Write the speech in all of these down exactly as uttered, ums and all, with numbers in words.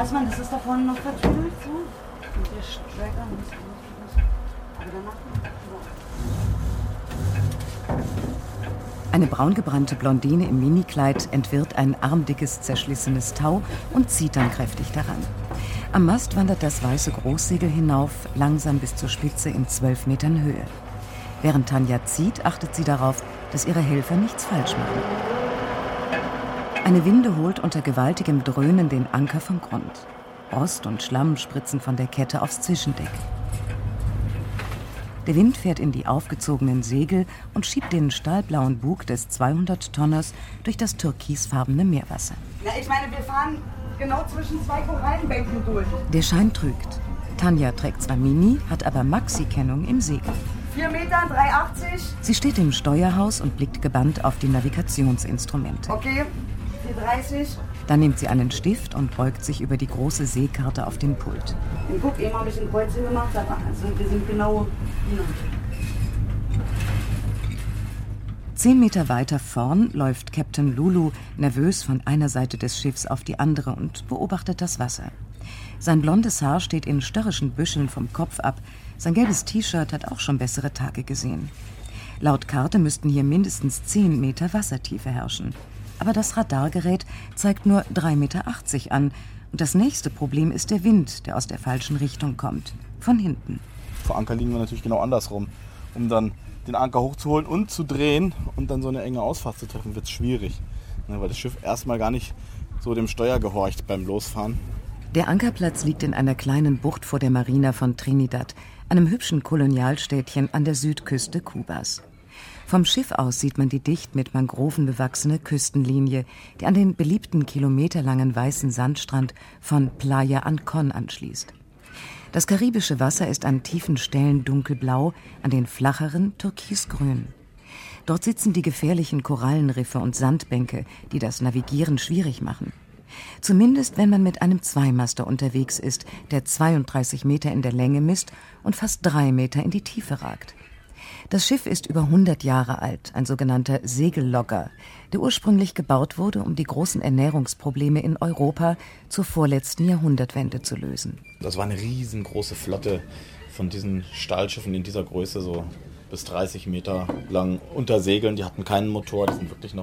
Rossmann, das ist da vorne noch vertüdelt, so. Und der Striker muss aber danach. Eine braungebrannte Blondine im Minikleid entwirrt ein armdickes, zerschlissenes Tau und zieht dann kräftig daran. Am Mast wandert das weiße Großsegel hinauf, langsam bis zur Spitze in zwölf Metern Höhe. Während Tanja zieht, achtet sie darauf, dass ihre Helfer nichts falsch machen. Eine Winde holt unter gewaltigem Dröhnen den Anker vom Grund. Rost und Schlamm spritzen von der Kette aufs Zwischendeck. Der Wind fährt in die aufgezogenen Segel und schiebt den stahlblauen Bug des zweihundert-Tonners durch das türkisfarbene Meerwasser. Na, ich meine, wir fahren genau zwischen zwei Korallenbänken durch. Der Schein trügt. Tanja trägt zwar Mini, hat aber Maxi-Kennung im Segel. vier Meter, drei achtzig. Sie steht im Steuerhaus und blickt gebannt auf die Navigationsinstrumente. Okay, vier dreißig. Dann nimmt sie einen Stift und beugt sich über die große Seekarte auf den Pult. Und guck, eben habe ich ein Kreuzchen gemacht, aber also wir sind genau hier. Zehn Meter weiter vorn läuft Captain Lulu nervös von einer Seite des Schiffs auf die andere und beobachtet das Wasser. Sein blondes Haar steht in störrischen Büscheln vom Kopf ab. Sein gelbes T-Shirt hat auch schon bessere Tage gesehen. Laut Karte müssten hier mindestens zehn Meter Wassertiefe herrschen. Aber das Radargerät zeigt nur drei Meter achtzig an. Und das nächste Problem ist der Wind, der aus der falschen Richtung kommt. Von hinten. Vor Anker liegen wir natürlich genau andersrum. Um dann den Anker hochzuholen und zu drehen und dann so eine enge Ausfahrt zu treffen, wird es schwierig. Weil das Schiff erstmal gar nicht so dem Steuer gehorcht beim Losfahren. Der Ankerplatz liegt in einer kleinen Bucht vor der Marina von Trinidad, einem hübschen Kolonialstädtchen an der Südküste Kubas. Vom Schiff aus sieht man die dicht mit Mangroven bewachsene Küstenlinie, die an den beliebten kilometerlangen weißen Sandstrand von Playa Ancon anschließt. Das karibische Wasser ist an tiefen Stellen dunkelblau, an den flacheren türkisgrün. Dort sitzen die gefährlichen Korallenriffe und Sandbänke, die das Navigieren schwierig machen. Zumindest, wenn man mit einem Zweimaster unterwegs ist, der zweiunddreißig Meter in der Länge misst und fast drei Meter in die Tiefe ragt. Das Schiff ist über hundert Jahre alt, ein sogenannter Segellogger, der ursprünglich gebaut wurde, um die großen Ernährungsprobleme in Europa zur vorletzten Jahrhundertwende zu lösen. Das war eine riesengroße Flotte von diesen Stahlschiffen in dieser Größe, so bis dreißig Meter lang unter Segeln. Die hatten keinen Motor, die sind wirklich noch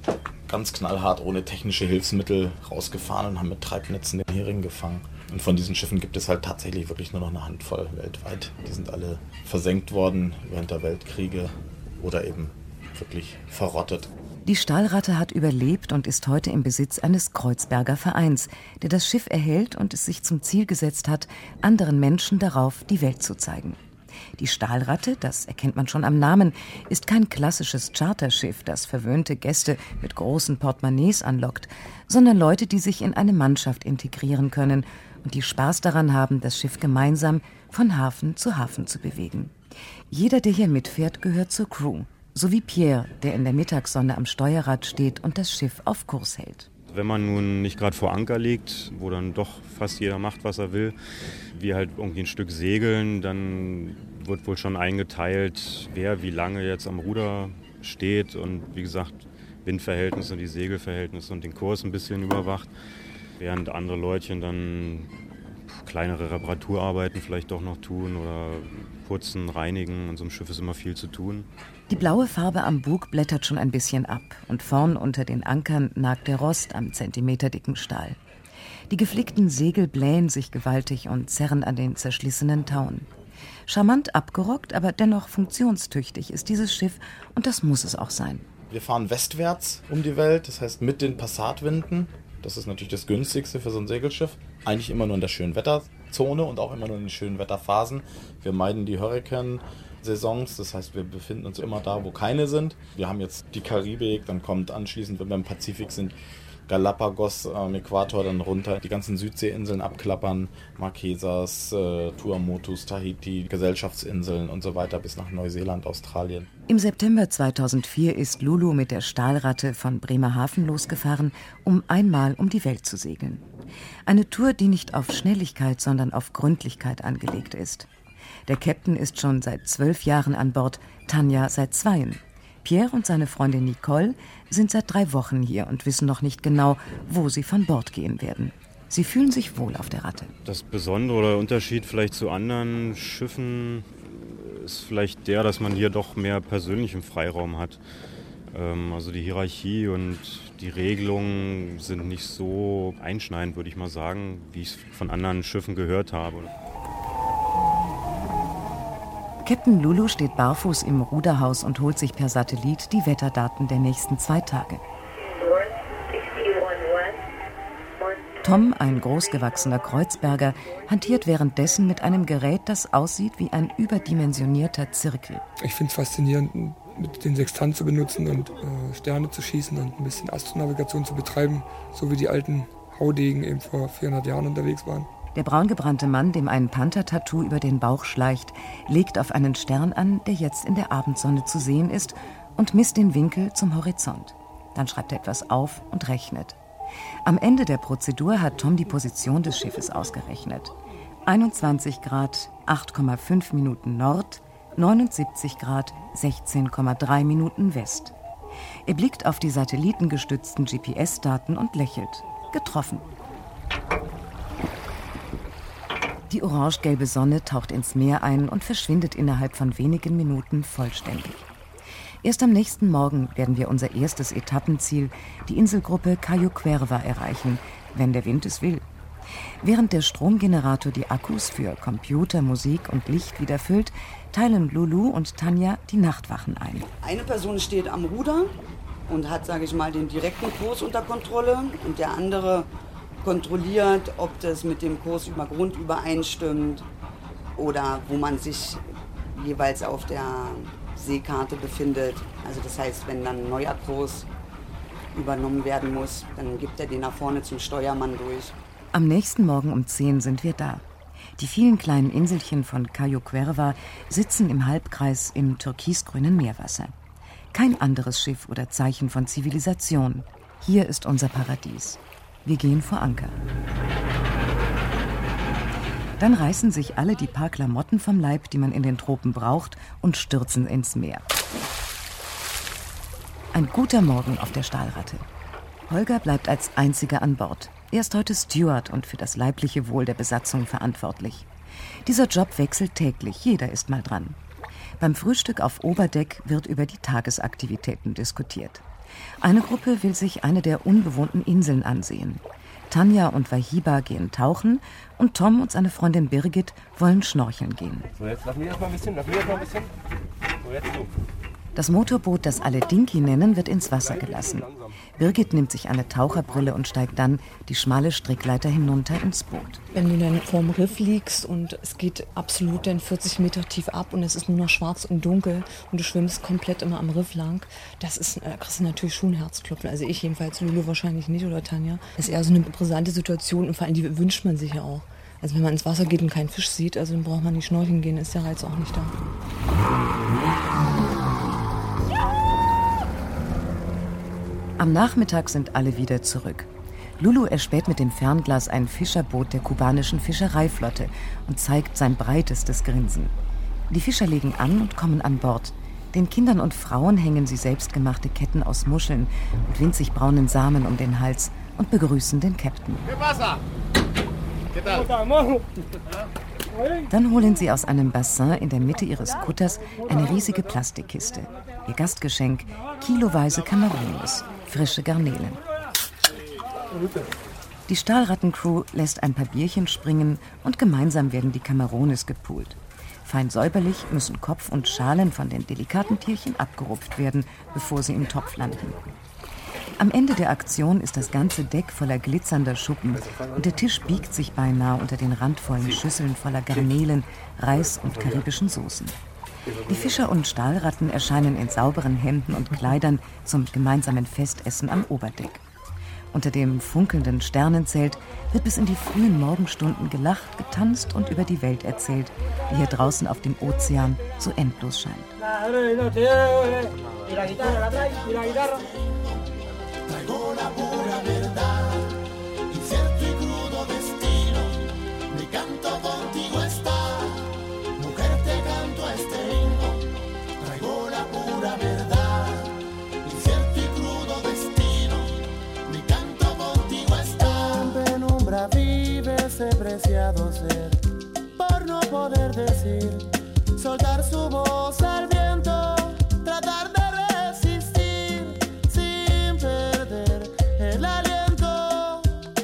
ganz knallhart ohne technische Hilfsmittel rausgefahren und haben mit Treibnetzen den Hering gefangen. Und von diesen Schiffen gibt es halt tatsächlich wirklich nur noch eine Handvoll weltweit. Die sind alle versenkt worden während der Weltkriege oder eben wirklich verrottet. Die Stahlratte hat überlebt und ist heute im Besitz eines Kreuzberger Vereins, der das Schiff erhält und es sich zum Ziel gesetzt hat, anderen Menschen darauf die Welt zu zeigen. Die Stahlratte, das erkennt man schon am Namen, ist kein klassisches Charterschiff, das verwöhnte Gäste mit großen Portemonnaies anlockt, sondern Leute, die sich in eine Mannschaft integrieren können und die Spaß daran haben, das Schiff gemeinsam von Hafen zu Hafen zu bewegen. Jeder, der hier mitfährt, gehört zur Crew. So wie Pierre, der in der Mittagssonne am Steuerrad steht und das Schiff auf Kurs hält. Wenn man nun nicht gerade vor Anker liegt, wo dann doch fast jeder macht, was er will, wir halt irgendwie ein Stück segeln, dann wird wohl schon eingeteilt, wer wie lange jetzt am Ruder steht und wie gesagt, Windverhältnisse und die Segelverhältnisse und den Kurs ein bisschen überwacht, während andere Leutchen dann kleinere Reparaturarbeiten vielleicht doch noch tun oder putzen, reinigen. An so einem Schiff ist immer viel zu tun. Die blaue Farbe am Bug blättert schon ein bisschen ab und vorn unter den Ankern nagt der Rost am zentimeterdicken Stahl. Die geflickten Segel blähen sich gewaltig und zerren an den zerschlissenen Tauen. Charmant abgerockt, aber dennoch funktionstüchtig ist dieses Schiff und das muss es auch sein. Wir fahren westwärts um die Welt, das heißt mit den Passatwinden. Das ist natürlich das günstigste für so ein Segelschiff. Eigentlich immer nur in der schönen Wetterzone und auch immer nur in den schönen Wetterphasen. Wir meiden die Hurrikan-Saisons, das heißt, wir befinden uns immer da, wo keine sind. Wir haben jetzt die Karibik, dann kommt anschließend, wenn wir im Pazifik sind, Galapagos am Äquator, dann runter die ganzen Südseeinseln abklappern, Marquesas, äh, Tuamotus, Tahiti, Gesellschaftsinseln und so weiter bis nach Neuseeland, Australien. Im September zweitausendvier ist Lulu mit der Stahlratte von Bremerhaven losgefahren, um einmal um die Welt zu segeln. Eine Tour, die nicht auf Schnelligkeit, sondern auf Gründlichkeit angelegt ist. Der Captain ist schon seit zwölf Jahren an Bord, Tanja seit zweien. Pierre und seine Freundin Nicole sind seit drei Wochen hier und wissen noch nicht genau, wo sie von Bord gehen werden. Sie fühlen sich wohl auf der Ratte. Das Besondere oder Unterschied vielleicht zu anderen Schiffen ist vielleicht der, dass man hier doch mehr persönlichen Freiraum hat. Ähm, also die Hierarchie und die Regelungen sind nicht so einschneidend, würde ich mal sagen, wie ich es von anderen Schiffen gehört habe. Captain Lulu steht barfuß im Ruderhaus und holt sich per Satellit die Wetterdaten der nächsten zwei Tage. Tom, ein großgewachsener Kreuzberger, hantiert währenddessen mit einem Gerät, das aussieht wie ein überdimensionierter Zirkel. Ich finde es faszinierend, mit den Sextant zu benutzen und äh, Sterne zu schießen und ein bisschen Astronavigation zu betreiben, so wie die alten Haudegen eben vor vierhundert Jahren unterwegs waren. Der braungebrannte Mann, dem ein Panther-Tattoo über den Bauch schleicht, legt auf einen Stern an, der jetzt in der Abendsonne zu sehen ist, und misst den Winkel zum Horizont. Dann schreibt er etwas auf und rechnet. Am Ende der Prozedur hat Tom die Position des Schiffes ausgerechnet. einundzwanzig Grad, acht Komma fünf Minuten Nord, neunundsiebzig Grad, sechzehn Komma drei Minuten West. Er blickt auf die satellitengestützten G P S-Daten und lächelt. Getroffen. Die orange-gelbe Sonne taucht ins Meer ein und verschwindet innerhalb von wenigen Minuten vollständig. Erst am nächsten Morgen werden wir unser erstes Etappenziel, die Inselgruppe Cayo Cuerva, erreichen, wenn der Wind es will. Während der Stromgenerator die Akkus für Computer, Musik und Licht wieder füllt, teilen Lulu und Tanja die Nachtwachen ein. Eine Person steht am Ruder und hat, sage ich mal, den direkten Kurs unter Kontrolle und der andere kontrolliert, ob das mit dem Kurs über Grund übereinstimmt oder wo man sich jeweils auf der Seekarte befindet. Also das heißt, wenn dann ein neuer Kurs übernommen werden muss, dann gibt er den nach vorne zum Steuermann durch. Am nächsten Morgen um zehn sind wir da. Die vielen kleinen Inselchen von Cayo Cuerva sitzen im Halbkreis im türkisgrünen Meerwasser. Kein anderes Schiff oder Zeichen von Zivilisation. Hier ist unser Paradies. Wir gehen vor Anker. Dann reißen sich alle die paar Klamotten vom Leib, die man in den Tropen braucht, und stürzen ins Meer. Ein guter Morgen auf der Stahlratte. Holger bleibt als einziger an Bord. Er ist heute Steward und für das leibliche Wohl der Besatzung verantwortlich. Dieser Job wechselt täglich, jeder ist mal dran. Beim Frühstück auf Oberdeck wird über die Tagesaktivitäten diskutiert. Eine Gruppe will sich eine der unbewohnten Inseln ansehen. Tanja und Wahiba gehen tauchen und Tom und seine Freundin Birgit wollen schnorcheln gehen. So, jetzt lass mich erst mal ein bisschen, lass mich erst mal ein bisschen. So, jetzt du. Das Motorboot, das alle Dinky nennen, wird ins Wasser gelassen. Birgit nimmt sich eine Taucherbrille und steigt dann die schmale Strickleiter hinunter ins Boot. Wenn du dann vorm Riff liegst und es geht absolut dann vierzig Meter tief ab und es ist nur noch schwarz und dunkel und du schwimmst komplett immer am Riff lang, das ist, da kriegst du natürlich schon Herzklopfen. Also ich jedenfalls, Lulu wahrscheinlich nicht oder Tanja. Das ist eher so eine brisante Situation und vor allem die wünscht man sich ja auch. Also wenn man ins Wasser geht und keinen Fisch sieht, also dann braucht man nicht schnorcheln gehen, ist der Reiz auch nicht da. Am Nachmittag sind alle wieder zurück. Lulu erspäht mit dem Fernglas ein Fischerboot der kubanischen Fischereiflotte und zeigt sein breitestes Grinsen. Die Fischer legen an und kommen an Bord. Den Kindern und Frauen hängen sie selbstgemachte Ketten aus Muscheln und winzig braunen Samen um den Hals und begrüßen den Captain. Dann holen sie aus einem Bassin in der Mitte ihres Kutters eine riesige Plastikkiste. Ihr Gastgeschenk, kiloweise Camarones, frische Garnelen. Die Stahlrattencrew lässt ein paar Bierchen springen und gemeinsam werden die Camarones gepoolt. Fein säuberlich müssen Kopf und Schalen von den delikaten Tierchen abgerupft werden, bevor sie im Topf landen. Am Ende der Aktion ist das ganze Deck voller glitzernder Schuppen und der Tisch biegt sich beinahe unter den randvollen Schüsseln voller Garnelen, Reis und karibischen Soßen. Die Fischer und Stahlratten erscheinen in sauberen Hemden und Kleidern zum gemeinsamen Festessen am Oberdeck. Unter dem funkelnden Sternenzelt wird bis in die frühen Morgenstunden gelacht, getanzt und über die Welt erzählt, die hier draußen auf dem Ozean so endlos scheint. Brasil. despreciado ser por no poder decir, soltar su voz al viento, tratar de resistir sin perder el aliento,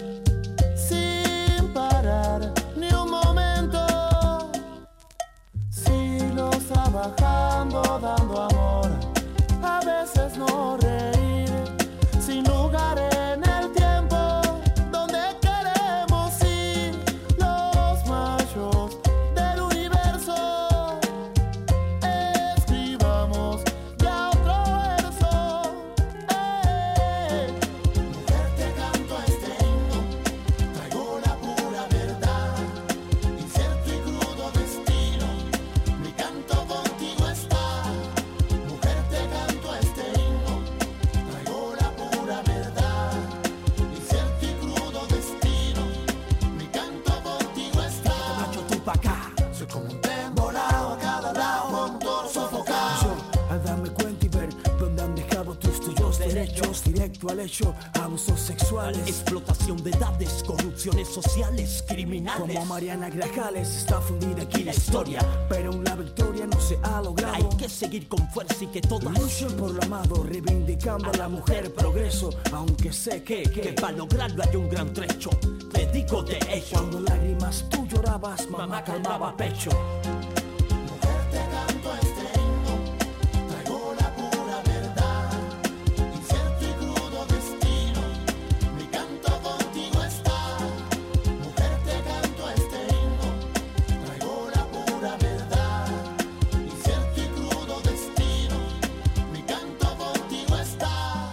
sin parar ni un momento. Siglos trabajando, dando amor, a veces no reír, sin lugar en el tiempo donde queremos ir, los machos del universo. Escribamos ya otro verso. ¡Eh! Mujer, te canto este himno, traigo la pura verdad, incierto y crudo destino, mi canto contigo está. Mujer, te canto este himno, traigo la pura verdad, incierto y crudo destino, mi canto contigo está. Macho, tú pa' acá, soy como un tren volado a cada lado, motor sofocado. A darme cuenta y ver dónde han dejado tus tuyos derechos, directo al hecho, abusos sexuales, explotación de edades, corrupciones sociales, criminales. Como Mariana Grajales está fundida aquí la historia, pero aún la victoria no se ha logrado. Hay que seguir con fuerza y que todas luchen por lo amado, reivindicando a la mujer progreso, aunque sé que, que, que para lograrlo hay un gran trecho. Te digo de ello, cuando lágrimas tú llorabas, mamá calmaba pecho. Mujer, te canto este himno, traigo la pura verdad, incierto y crudo destino, mi canto contigo está. Mujer, te canto este himno, traigo la pura verdad, incierto y crudo destino, mi canto contigo está.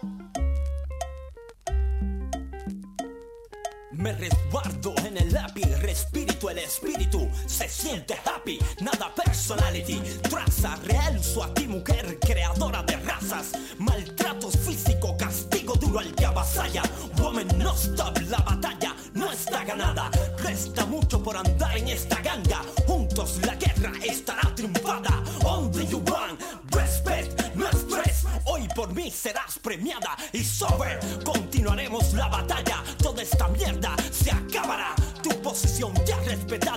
me resguardo en el lápiz, respirito, el espíritu se siente happy, nada personality, traza real su a ti mujer, creadora de razas, maltratos físico, castigo duro al que avasalla, woman no stop, la batalla no está ganada, resta mucho por andar en esta ganga, juntos la guerra estará triunfada, only you want, respect, no express, hoy por mí serás premiada y sober, continuaremos la batalla, toda esta mierda se acabará, tu posición ya respetada.